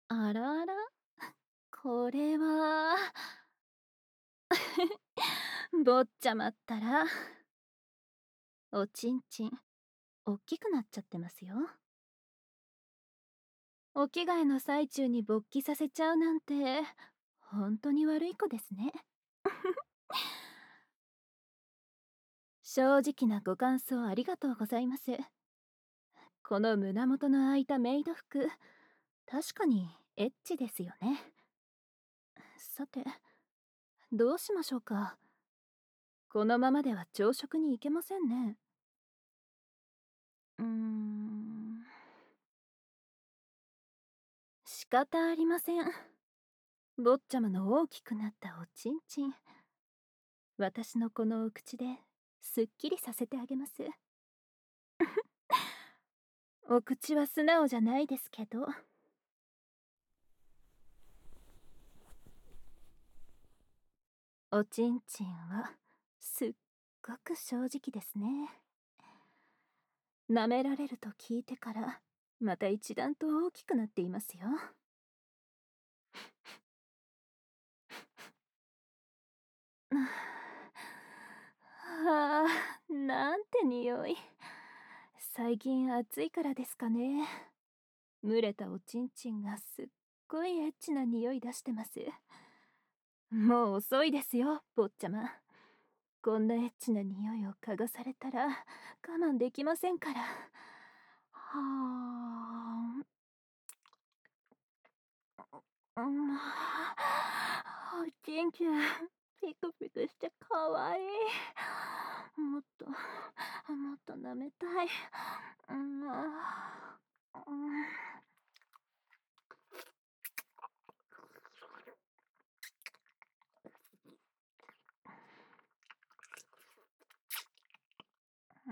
あらあら、これは坊ちゃまったら、おちんちん、おっきくなっちゃってますよ。お着替えの最中に勃起させちゃうなんて、ほんとに悪い子ですね。正直なご感想ありがとうございます。この胸元の開いたメイド服、確かにエッチですよね。さて、どうしましょうか。このままでは朝食に行けませんね。仕方ありません。坊ちゃまの大きくなったおちんちん、私のこのお口ですっきりさせてあげます。お口は素直じゃないですけど。おちんちんはすっごく正直ですね。舐められると聞いてからまた一段と大きくなっていますよ。はあ、なんて匂い。最近暑いからですかね。蒸れたおちんちんがすっごいエッチな匂い出してます。もう遅いですよ、坊ちゃま。こんなエッチな匂いを嗅がされたら我慢できませんから。はあ。うん。おちんちん、ピクピクしてかわいい。もっと舐めたい。うん。うん。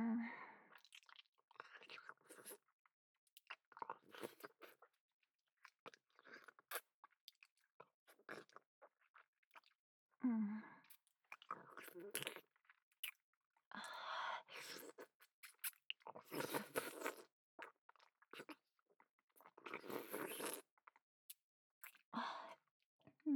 うん。うん。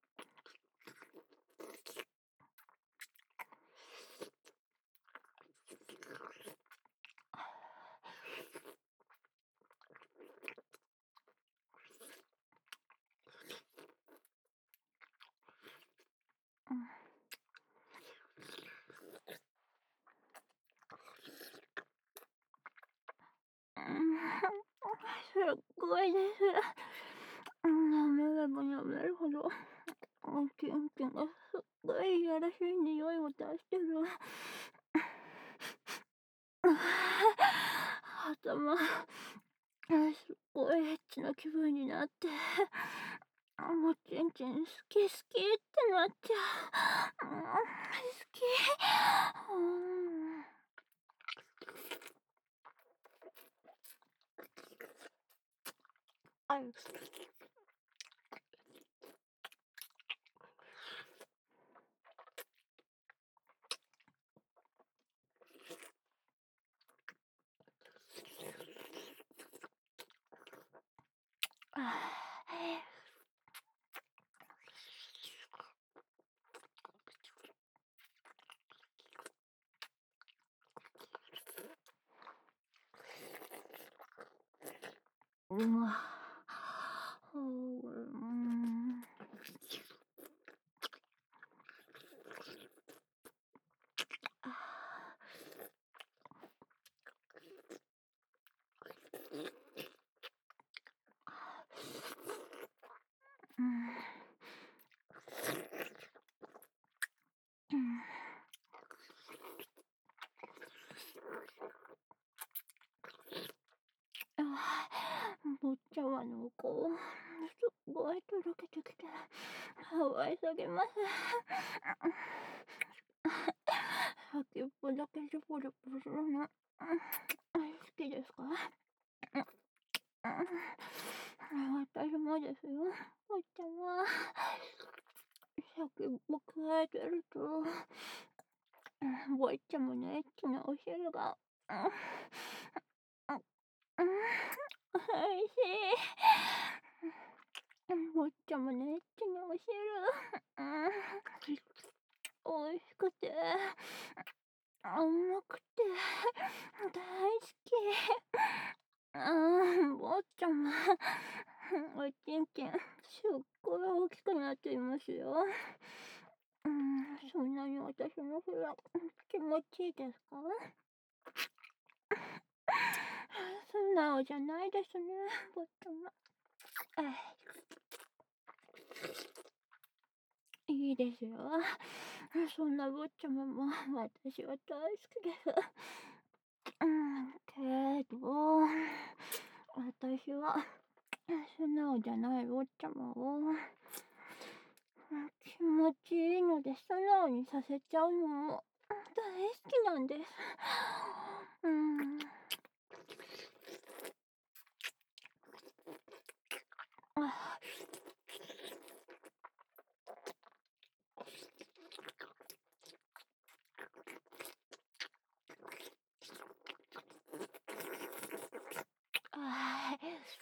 すっごいです。舐めれば舐めるほど、おちんちんがすっごいいやらしい匂いを出してる。頭、すっごいエッチな気分になって、もうちんちん好き好きってなっちゃう。好き。うん。ある。うわ。うん。うん。うん。坊ちゃまの顔、すっごいとろけてきて、可愛さげます。先っぽだけジョポジョポするの、好きですか？私もですよ、坊ちゃま。先っぽくわえてると、坊ちゃまのエッチなお汁が、おいしい。 坊ちゃまのエッチなお汁。美味しくて、甘くて、大好き。坊ちゃま、おちんちん、すっごい大きくなっていますよ。そんなに私のフラ、気持ちいいですか？素直じゃないですね、坊ちゃま。いいですよ。そんな坊ちゃまも私は大好きです。けど、私は素直じゃない坊ちゃまを気持ちいいので素直にさせちゃうのも大好きなんです。うん。あ、あ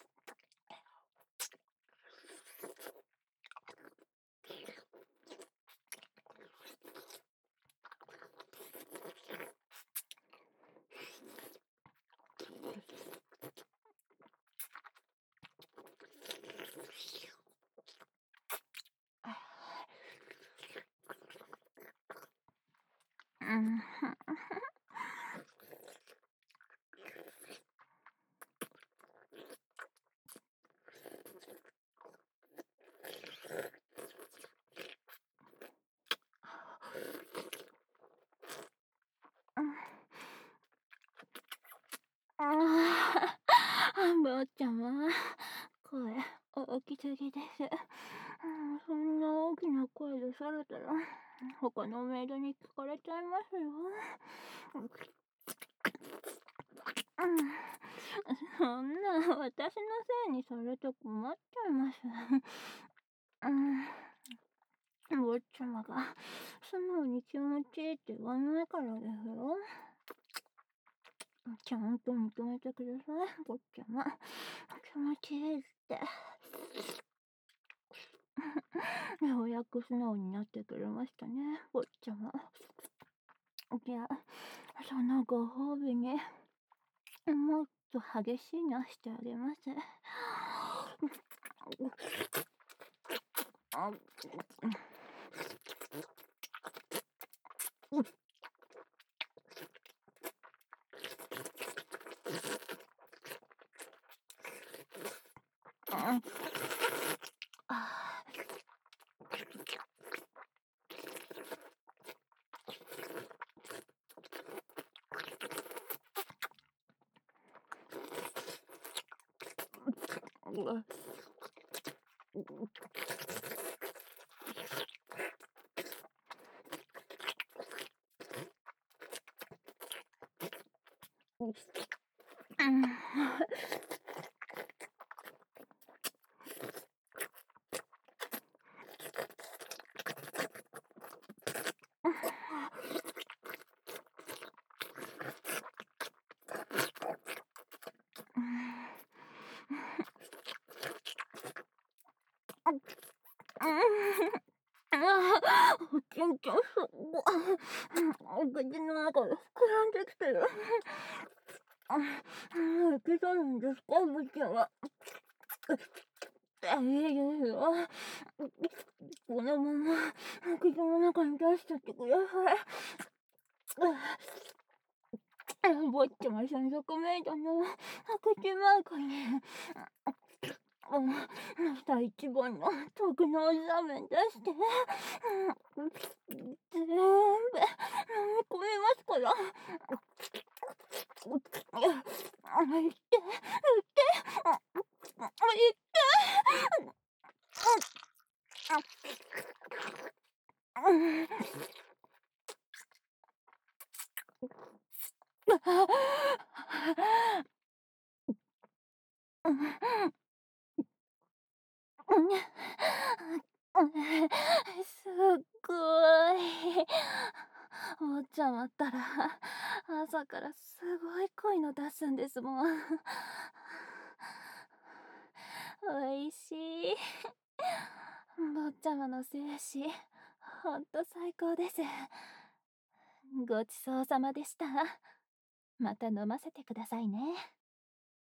うん。ああ、坊ちゃま、声大きすぎです。そんな大きな声でされたら、他のメイドに聞かれちゃいますよ。そんな、私のせいにされて困っちゃいます。坊ちゃまが素直に気持ちいいって言わないからですよ。ちゃんと認めてください、坊ちゃま。気持ちいいって。ようやく素直になってくれましたね、坊ちゃま。じゃあ、そのご褒美に、もっと激しいのしてあげます。あ、おちんちんすっごい。お口の中で膨らんできてる。いけそうなんですか、坊ちゃま。いいですよ。このまま口の中に出しちゃってください。坊ちゃま専属メイドの口マークに、マスター一番の特納ザーメン出して、全部飲み込みますから。言って、言って、すっごい。おっちゃまったら、朝からすごい濃いの出すんですもん。おいしい。 坊ちゃまの精子、ほんと最高です。ごちそうさまでした。また飲ませてくださいね。